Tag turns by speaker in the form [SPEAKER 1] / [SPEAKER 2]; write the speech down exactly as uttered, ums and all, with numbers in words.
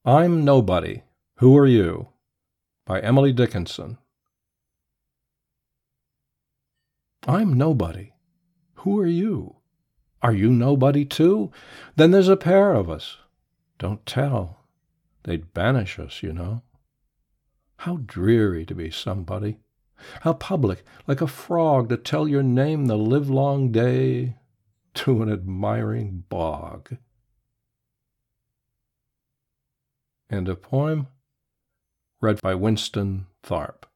[SPEAKER 1] I'm Nobody. Who are you? By Emily Dickinson. I'm nobody. Who are you? Are you nobody too? Then there's a pair of us. Don't tell. They'd banish us, you know. How dreary to be somebody. How public, like a frog, to tell your name the livelong day to an admiring bog. End of poem. Read by Winston Tharp.